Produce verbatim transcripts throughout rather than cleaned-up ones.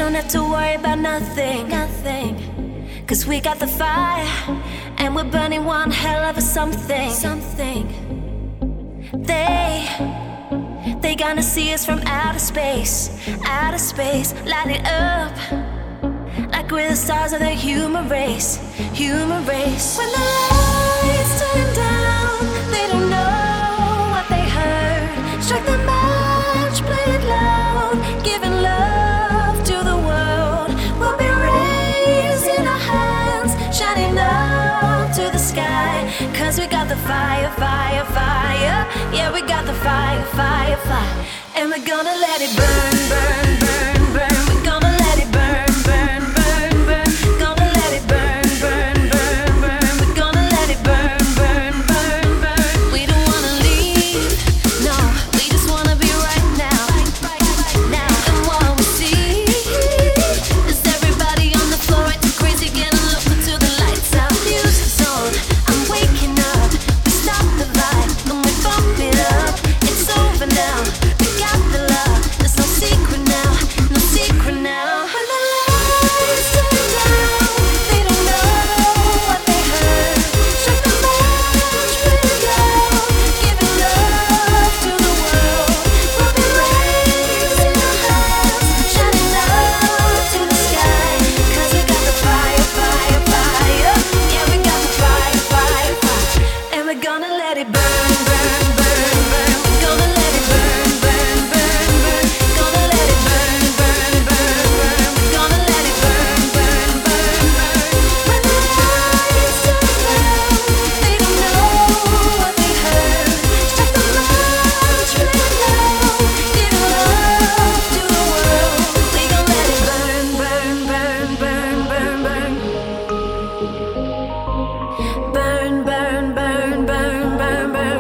don't have to worry about nothing, nothing. Cause we got the fire, and we're burning one hell of a something, something. They, they gonna see us from outer space, outer space. Light it up, like we're the stars of the human race, human race. When the lights turn down, they don't know what they heard. Strike the match, play it loud, giving love to the world. We'll be raising our hands, shining up to the sky. Cause we got the fire, fire, fire. Yeah, we got the fire, fire, fire. And we're gonna let it burn, burn, burn, burn. We're gonna let it burn, burn, burn, burn. Gonna let it burn, burn, burn, burn. We're gonna let it burn, burn, burn, burn. We don't wanna leave, no. We just wanna be right now, right now. And what we see is everybody on the floor acting crazy, getting low until the lights out. Music's on, I'm waking up. We stop the light and we bump it up. It's over now, we got the love. There's no secret now, no secret now. When the lights turn down, they don't know what they heard. Strike the match, play it loud, giving love to the world. We'll be raising our hands, shining up to the sky. Cause we got the fire, fire, fire. Yeah, we got the fire, fire, fire. And we're gonna let it burn, burn, burn, burn. We're gonna let it burn, burn, burn, burn. Gonna let it burn, burn, burn, burn. We're gonna let it burn, burn, burn, burn. When the lights turn down, they don't know what they heard. Strike the match, play it loud, give love to the world. We gon' let it burn, burn, burn, burn, burn, burn. Burn, burn, burn, burn, burn, burn.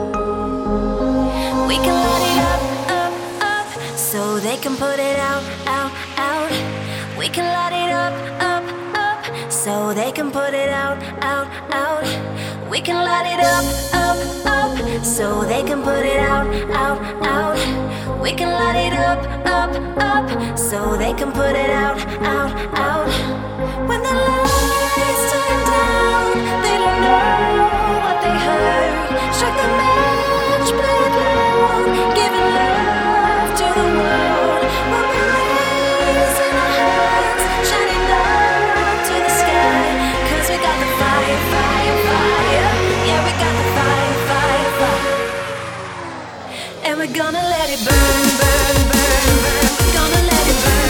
We can light it up, up, up, so they can put it out, out, out. We can light it up, up, up, so they can put it out, out, out. We can light it up, up, up, so they can put it out, out, out. We can light it up, up, up, so they can put it out, out, out. When the lights turn down, they don't know what they heard. Strike the match, play it loud, giving love to the world. We'll be raising our hands, shining up to the sky. Cause we got the fire, fire, fire. Yeah, we got the fire, fire, fire. And we're gonna let it burn, burn, burn, burn. We're gonna let it burn.